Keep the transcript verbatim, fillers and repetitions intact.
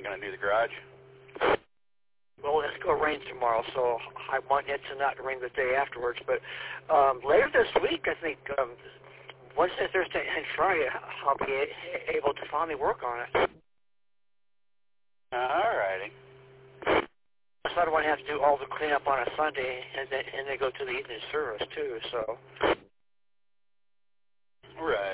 not going to do the garage? Well, it's going to rain tomorrow, so I want it to not rain the day afterwards. But um, later this week, I think um, Wednesday, Thursday, and Friday, I'll be a- able to finally work on it. All righty. So I don't want to have to do all the cleanup on a Sunday and then, and then go to the evening service, too. So. Right.